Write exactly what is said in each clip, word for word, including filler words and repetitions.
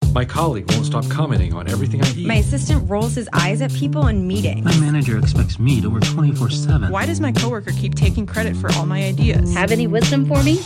My colleague won't stop commenting on everything I eat. My assistant rolls his eyes at people in meetings. My manager expects me to work twenty-four seven. Why does my coworker keep taking credit for all my ideas? Have any wisdom for me?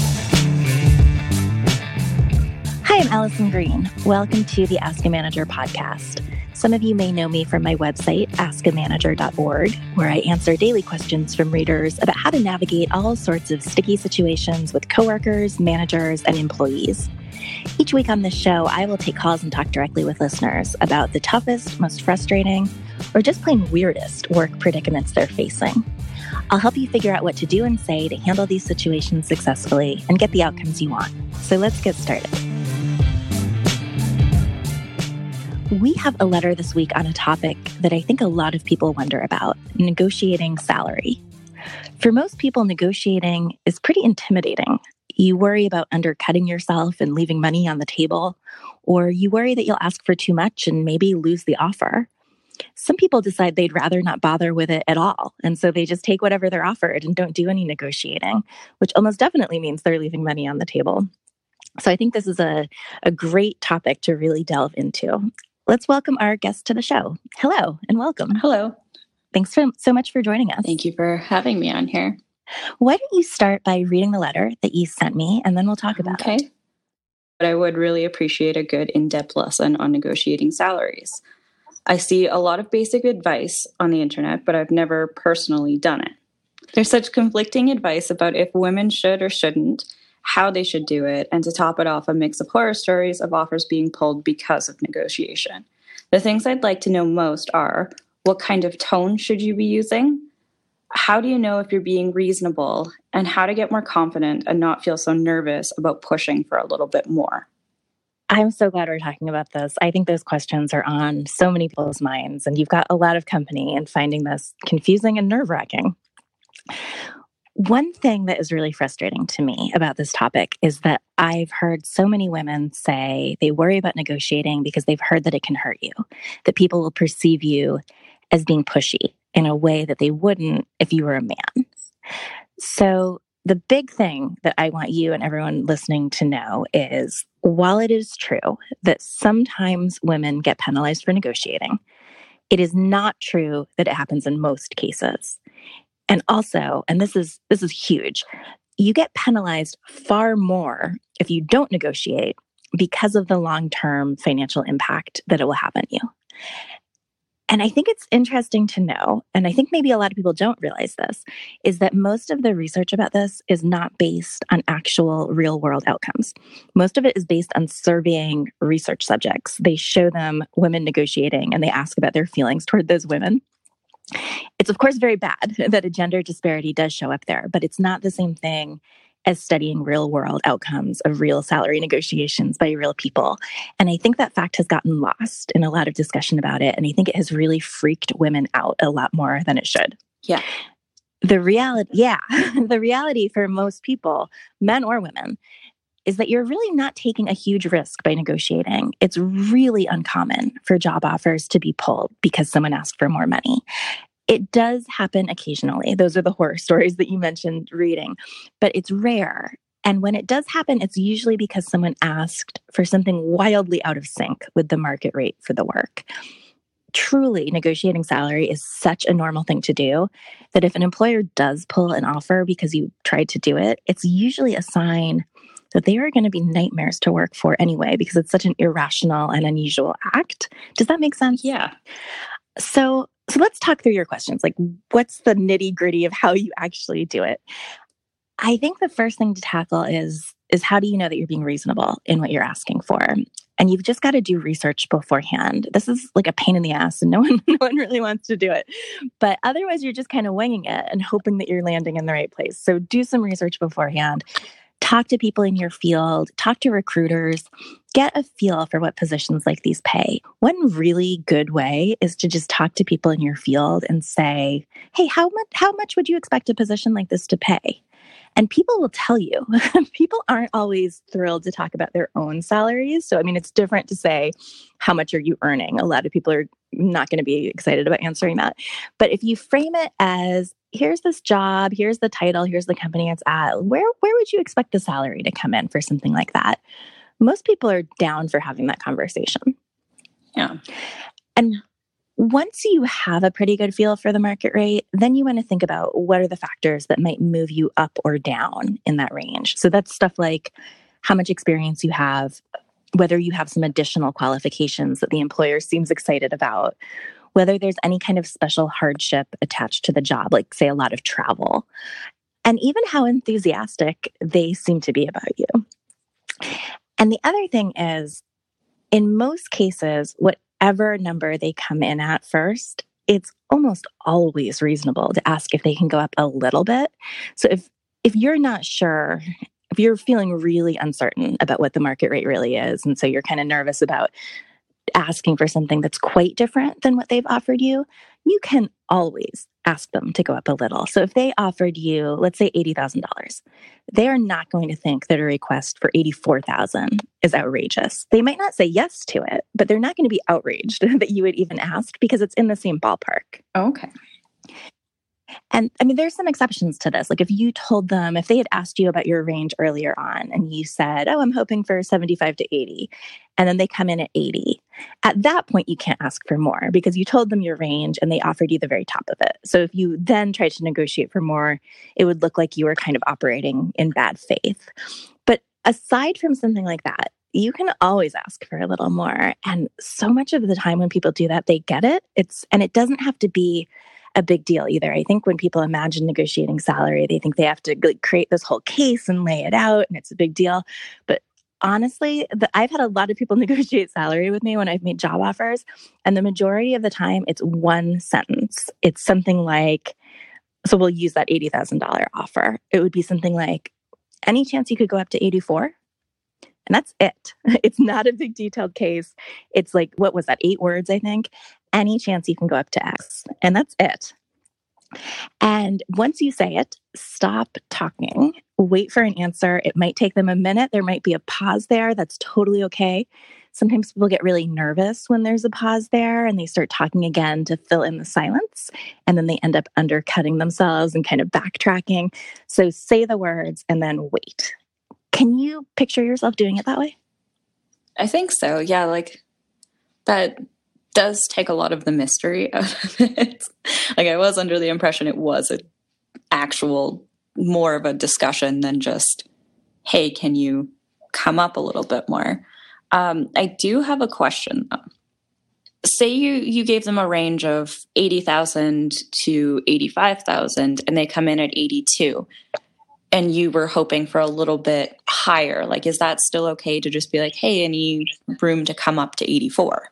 Hi, I'm Allison Green. Welcome to the Ask a Manager podcast. Some of you may know me from my website, ask a manager dot org, where I answer daily questions from readers about how to navigate all sorts of sticky situations with coworkers, managers, and employees. Each week on this show, I will take calls and talk directly with listeners about the toughest, most frustrating, or just plain weirdest work predicaments they're facing. I'll help you figure out what to do and say to handle these situations successfully and get the outcomes you want. So let's get started. We have a letter this week on a topic that I think a lot of people wonder about, negotiating salary. For most people, negotiating is pretty intimidating. You worry about undercutting yourself and leaving money on the table, or you worry that you'll ask for too much and maybe lose the offer. Some people decide they'd rather not bother with it at all, and so they just take whatever they're offered and don't do any negotiating, which almost definitely means they're leaving money on the table. So I think this is a, a great topic to really delve into. Let's welcome our guest to the show. Hello and welcome. Hello. Thanks for, so much for joining us. Thank you for having me on here. Why don't you start by reading the letter that you sent me, and then we'll talk about okay. it. But I would really appreciate a good in-depth lesson on negotiating salaries. I see a lot of basic advice on the internet, but I've never personally done it. There's such conflicting advice about if women should or shouldn't, how they should do it, and to top it off, a mix of horror stories of offers being pulled because of negotiation. The things I'd like to know most are, what kind of tone should you be using? How do you know if you're being reasonable? And how to get more confident and not feel so nervous about pushing for a little bit more? I'm so glad we're talking about this. I think those questions are on so many people's minds, and you've got a lot of company in finding this confusing and nerve-wracking. One thing that is really frustrating to me about this topic is that I've heard so many women say they worry about negotiating because they've heard that it can hurt you, that people will perceive you as being pushy in a way that they wouldn't if you were a man. So the big thing that I want you and everyone listening to know is, while it is true that sometimes women get penalized for negotiating, it is not true that it happens in most cases. And also, and this is this is huge, you get penalized far more if you don't negotiate because of the long-term financial impact that it will have on you. And I think it's interesting to know, and I think maybe a lot of people don't realize this, is that most of the research about this is not based on actual real-world outcomes. Most of it is based on surveying research subjects. They show them women negotiating, and they ask about their feelings toward those women. It's, of course, very bad that a gender disparity does show up there, but it's not the same thing as studying real-world outcomes of real salary negotiations by real people. And I think that fact has gotten lost in a lot of discussion about it, and I think it has really freaked women out a lot more than it should. Yeah. The reality, yeah, the reality for most people, men or women, is that you're really not taking a huge risk by negotiating. It's really uncommon for job offers to be pulled because someone asked for more money. It does happen occasionally. Those are the horror stories that you mentioned reading, but it's rare. And when it does happen, it's usually because someone asked for something wildly out of sync with the market rate for the work. Truly, negotiating salary is such a normal thing to do that if an employer does pull an offer because you tried to do it, it's usually a sign that they are going to be nightmares to work for anyway, because it's such an irrational and unusual act. Does that make sense? Yeah. So, so let's talk through your questions. Like, what's the nitty gritty of how you actually do it? I think the first thing to tackle is, is how do you know that you're being reasonable in what you're asking for? And you've just got to do research beforehand. This is like a pain in the ass, and no one, no one really wants to do it. But otherwise, you're just kind of winging it and hoping that you're landing in the right place. So do some research beforehand. Talk to people in your field, talk to recruiters, get a feel for what positions like these pay. One really good way is to just talk to people in your field and say, hey, how much, how much would you expect a position like this to pay? And people will tell you. People aren't always thrilled to talk about their own salaries. So, I mean, it's different to say, how much are you earning? A lot of people are not going to be excited about answering that. But if you frame it as, here's this job, here's the title, here's the company it's at, where, where would you expect the salary to come in for something like that? most people are down for having that conversation. Yeah. And once you have a pretty good feel for the market rate, then you want to think about what are the factors that might move you up or down in that range. So that's stuff like how much experience you have, whether you have some additional qualifications that the employer seems excited about, whether there's any kind of special hardship attached to the job, like say a lot of travel, and even how enthusiastic they seem to be about you. And the other thing is, in most cases, whatever number they come in at first, it's almost always reasonable to ask if they can go up a little bit. So if if you're not sure, if you're feeling really uncertain about what the market rate really is, and so you're kind of nervous about asking for something that's quite different than what they've offered you, you can always ask them to go up a little. So if they offered you, let's say eighty thousand dollars, they are not going to think that a request for eighty-four thousand dollars is outrageous. They might not say yes to it, but they're not going to be outraged that you would even ask because it's in the same ballpark. Okay. And I mean, there's some exceptions to this. Like if you told them, if they had asked you about your range earlier on and you said, oh, I'm hoping for seventy-five to eighty, and then they come in at eighty, at that point, you can't ask for more because you told them your range and they offered you the very top of it. So if you then tried to negotiate for more, it would look like you were kind of operating in bad faith. But aside from something like that, you can always ask for a little more. And so much of the time when people do that, they get it. It's, and it doesn't have to be a big deal either. I think when people imagine negotiating salary, they think they have to like, create this whole case and lay it out, and it's a big deal. But honestly, the, I've had a lot of people negotiate salary with me when I've made job offers, and the majority of the time, it's one sentence. It's something like, so we'll use that eighty thousand dollars offer. It would be something like, any chance you could go up to eighty-four? And that's it. It's not a big detailed case. It's like, what was that? Eight words, I think. Any chance you can go up to X. And that's it. And once you say it, stop talking. Wait for an answer. It might take them a minute. There might be a pause there. That's totally okay. Sometimes people get really nervous when there's a pause there and they start talking again to fill in the silence. And then they end up undercutting themselves and kind of backtracking. So say the words and then wait. Can you picture yourself doing it that way? I think so. Yeah, like that does take a lot of the mystery out of it. Like I was under the impression it was an actual, more of a discussion than just, hey, can you come up a little bit more? Um, I do have a question though. Say you you gave them a range of eighty thousand to eighty-five thousand and they come in at eighty-two. And you were hoping for a little bit higher. Like, is that still okay to just be like, hey, any room to come up to eighty-four?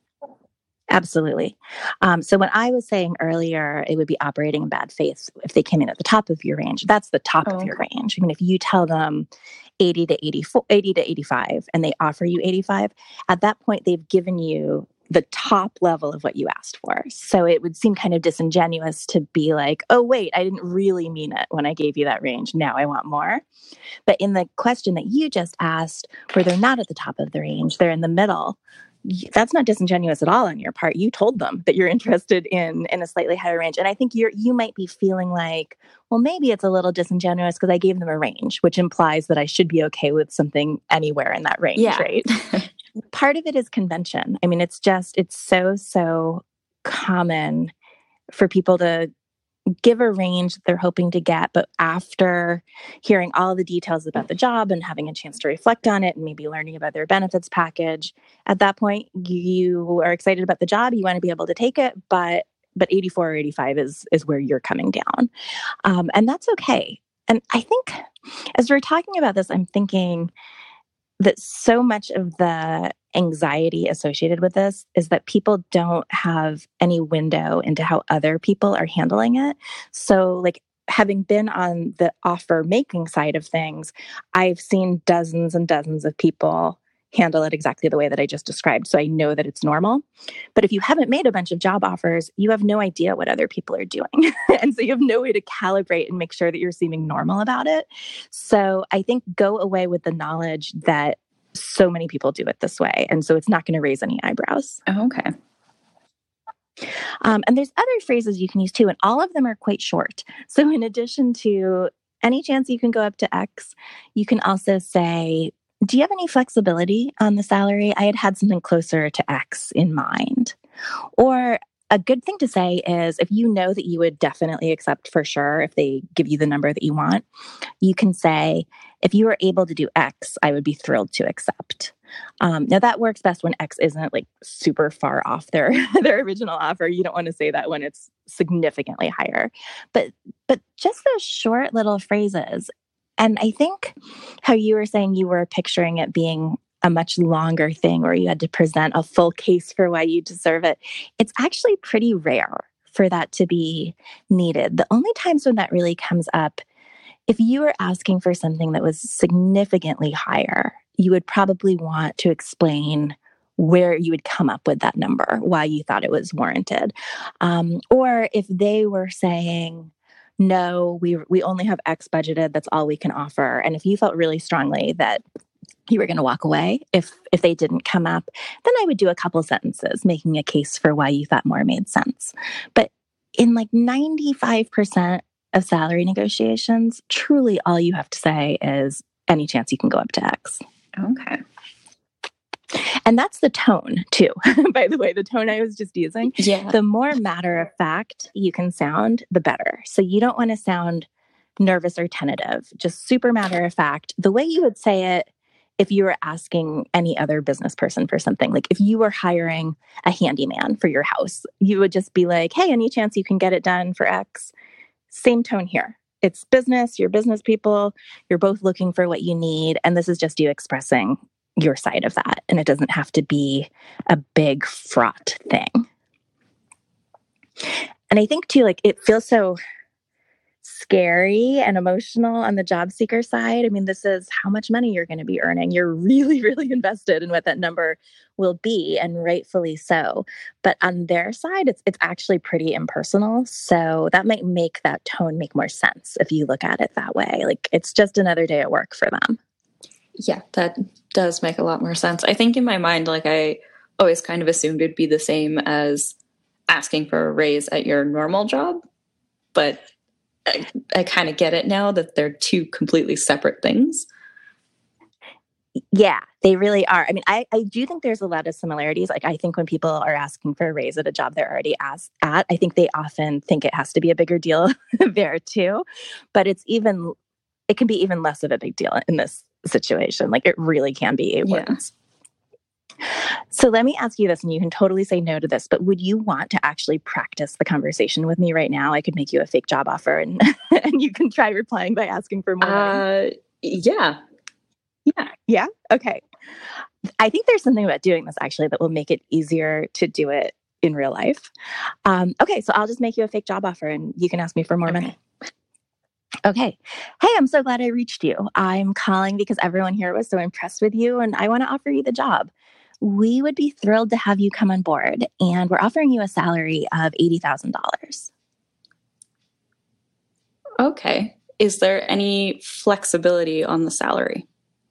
Absolutely. Um, so when I was saying earlier, it would be operating in bad faith if they came in at the top of your range. That's the top oh, of your okay. range. I mean, if you tell them eighty to eighty-four, eighty to eighty-five, and they offer you eighty-five, at that point, they've given you the top level of what you asked for. So it would seem kind of disingenuous to be like, oh, wait, I didn't really mean it when I gave you that range. Now I want more. But in the question that you just asked, where they're not at the top of the range, they're in the middle, that's not disingenuous at all on your part. You told them that you're interested in, in a slightly higher range. And I think you're, you might be feeling like, well, maybe it's a little disingenuous because I gave them a range, which implies that I should be okay with something anywhere in that range, yeah. right? Part of it is convention. I mean, it's just, it's so, so common for people to give a range that they're hoping to get, but after hearing all the details about the job and having a chance to reflect on it and maybe learning about their benefits package, at that point, you are excited about the job, you want to be able to take it, but but eighty-four or eighty-five is, is where you're coming down. Um, and that's okay. And I think as we're talking about this, I'm thinking that so much of the anxiety associated with this is that people don't have any window into how other people are handling it. So like having been on the offer making side of things, I've seen dozens and dozens of people handle it exactly the way that I just described. So I know that it's normal. But if you haven't made a bunch of job offers, you have no idea what other people are doing. And so you have no way to calibrate and make sure that you're seeming normal about it. So I think go away with the knowledge that so many people do it this way. And so it's not going to raise any eyebrows. Oh, okay. Um, and there's other phrases you can use too, and all of them are quite short. So in addition to any chance you can go up to X, you can also say, do you have any flexibility on the salary? I had had something closer to X in mind. Or a good thing to say is if you know that you would definitely accept for sure if they give you the number that you want, you can say, if you were able to do X, I would be thrilled to accept. Um, now that works best when X isn't like super far off their, their original offer. You don't want to say that when it's significantly higher. But but just those short little phrases. And I think how you were saying you were picturing it being a much longer thing where you had to present a full case for why you deserve it. It's actually pretty rare for that to be needed. The only times when that really comes up, if you were asking for something that was significantly higher, you would probably want to explain where you would come up with that number, why you thought it was warranted. Um, or if they were saying, no, we we only have X budgeted, that's all we can offer. And if you felt really strongly that you were going to walk away if if they didn't come up, then I would do a couple sentences making a case for why you thought more made sense. But in like ninety-five percent of salary negotiations, truly all you have to say is any chance you can go up to X. Okay. And that's the tone too, by the way, the tone I was just using. Yeah. The more matter of fact you can sound, the better. So you don't want to sound nervous or tentative, just super matter of fact. The way you would say it if you were asking any other business person for something, like if you were hiring a handyman for your house, you would just be like, hey, any chance you can get it done for X? Same tone here. It's business, you're business people, you're both looking for what you need. And this is just you expressing your side of that. And it doesn't have to be a big fraught thing. And I think too, like it feels so scary and emotional on the job seeker side. I mean, this is how much money you're going to be earning. You're really, really invested in what that number will be, and rightfully so. But on their side, it's it's actually pretty impersonal. So that might make that tone make more sense if you look at it that way. Like it's just another day at work for them. Yeah, that does make a lot more sense. I think in my mind, like I always kind of assumed it'd be the same as asking for a raise at your normal job, but I, I kind of get it now that they're two completely separate things. Yeah, they really are. I mean, I, I do think there's a lot of similarities. Like, I think when people are asking for a raise at a job they're already asked at, I think they often think it has to be a bigger deal there too. But it's even, it can be even less of a big deal in this situation. Like, it really can be eight Yeah. words. So let me ask you this, and you can totally say no to this, but would you want to actually practice the conversation with me right now? I could make you a fake job offer and, and you can try replying by asking for more money. Uh, yeah. Yeah. Yeah. Okay. I think there's something about doing this actually that will make it easier to do it in real life. Um, okay. So I'll just make you a fake job offer and you can ask me for more Okay. money. Okay. Hey, I'm so glad I reached you. I'm calling because everyone here was so impressed with you and I want to offer you the job. We would be thrilled to have you come on board, and we're offering you a salary of eighty thousand dollars. Okay. Is there any flexibility on the salary?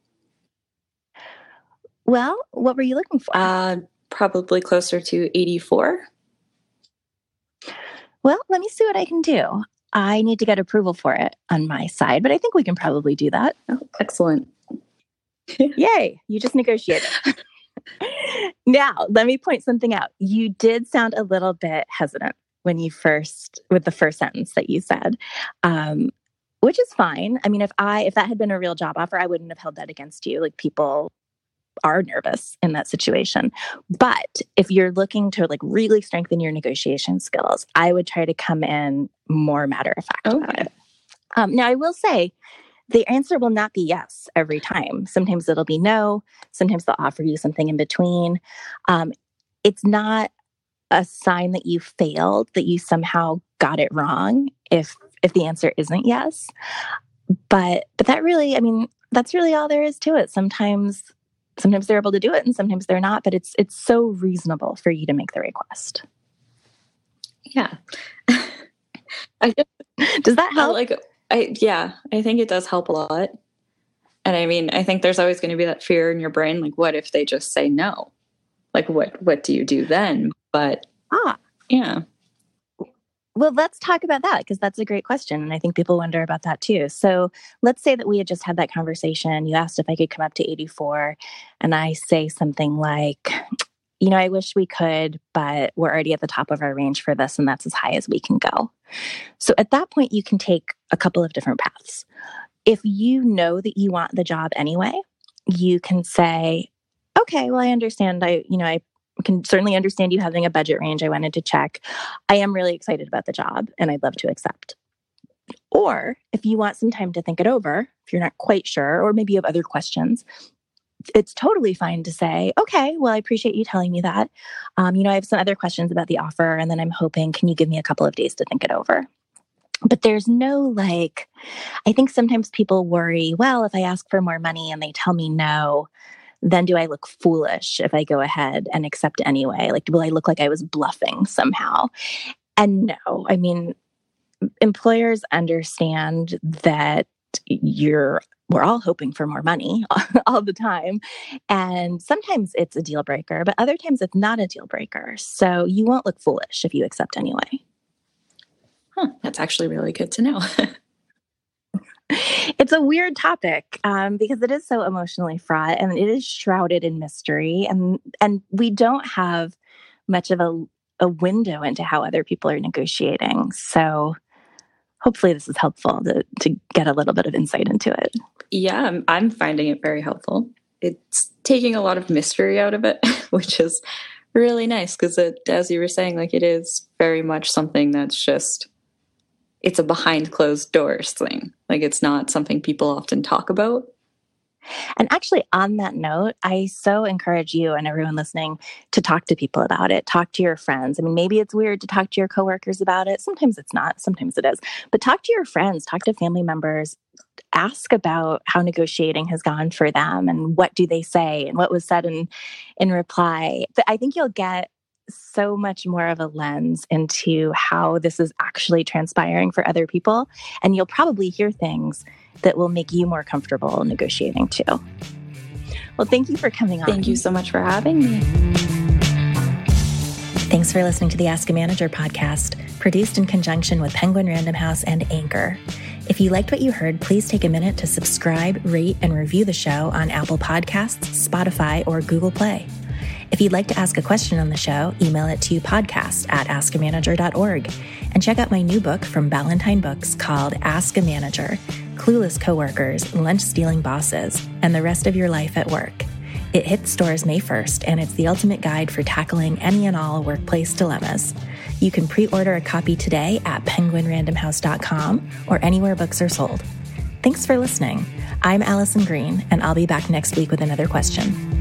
Well, what were you looking for? Uh, probably closer to eighty-four. Well, let me see what I can do. I need to get approval for it on my side, but I think we can probably do that. Oh, excellent. Yay, you just negotiated. Now, let me point something out. You did sound a little bit hesitant when you first, with the first sentence that you said, um, which is fine. I mean, if I, if that had been a real job offer, I wouldn't have held that against you. Like, people are nervous in that situation. But if you're looking to like really strengthen your negotiation skills, I would try to come in more matter of fact about Okay. it. Um, now, I will say, the answer will not be yes every time. Sometimes it'll be no. Sometimes they'll offer you something in between. Um, it's not a sign that you failed, that you somehow got it wrong if if the answer isn't yes. But but that really, I mean, that's really all there is to it. Sometimes sometimes they're able to do it and sometimes they're not. But it's it's so reasonable for you to make the request. Yeah. I just Does that I help? like. I yeah. I think it does help a lot. And I mean, I think there's always going to be that fear in your brain, like, what if they just say no? Like, what what do you do then? But ah. yeah. Well, let's talk about that because that's a great question. And I think people wonder about that too. So let's say that we had just had that conversation. You asked if I could come up to eighty-four. And I say something like, you know, I wish we could, but we're already at the top of our range for this. And that's as high as we can go. So at that point, you can take a couple of different paths. If you know that you want the job anyway, you can say, okay, well, I understand. I, you know, I can certainly understand you having a budget range. I wanted to check. I am really excited about the job and I'd love to accept. Or if you want some time to think it over, if you're not quite sure, or maybe you have other questions, it's totally fine to say, okay, well, I appreciate you telling me that. Um, you know, I have some other questions about the offer and then I'm hoping, can you give me a couple of days to think it over? But there's no like, I think sometimes people worry, well, if I ask for more money and they tell me no, then do I look foolish if I go ahead and accept anyway? Like, will I look like I was bluffing somehow? And no, I mean, employers understand that you're, we're all hoping for more money all the time. And sometimes it's a deal breaker, but other times it's not a deal breaker. So you won't look foolish if you accept anyway. Huh, that's actually really good to know. It's a weird topic um, because it is so emotionally fraught and it is shrouded in mystery. And and we don't have much of a, a window into how other people are negotiating. So hopefully this is helpful to, to get a little bit of insight into it. Yeah, I'm, I'm finding it very helpful. It's taking a lot of mystery out of it, which is really nice because, as you were saying, like it is very much something that's just, it's a behind closed doors thing. Like it's not something people often talk about. And actually on that note, I so encourage you and everyone listening to talk to people about it. Talk to your friends. I mean, maybe it's weird to talk to your coworkers about it. Sometimes it's not. Sometimes it is. But talk to your friends. Talk to family members. Ask about how negotiating has gone for them and what do they say and what was said in, in reply. But I think you'll get so much more of a lens into how this is actually transpiring for other people. And you'll probably hear things that will make you more comfortable negotiating too. Well, thank you for coming on. Thank you so much for having me. Thanks for listening to the Ask a Manager podcast, produced in conjunction with Penguin Random House and Anchor. If you liked what you heard, please take a minute to subscribe, rate, and review the show on Apple Podcasts, Spotify, or Google Play. If you'd like to ask a question on the show, email it to podcast at ask a manager dot org. And check out my new book from Ballantine Books called Ask a Manager, Clueless Coworkers, Lunch-Stealing Bosses, and the Rest of Your Life at Work. It hits stores May first, and it's the ultimate guide for tackling any and all workplace dilemmas. You can pre-order a copy today at penguin random house dot com or anywhere books are sold. Thanks for listening. I'm Allison Green, and I'll be back next week with another question.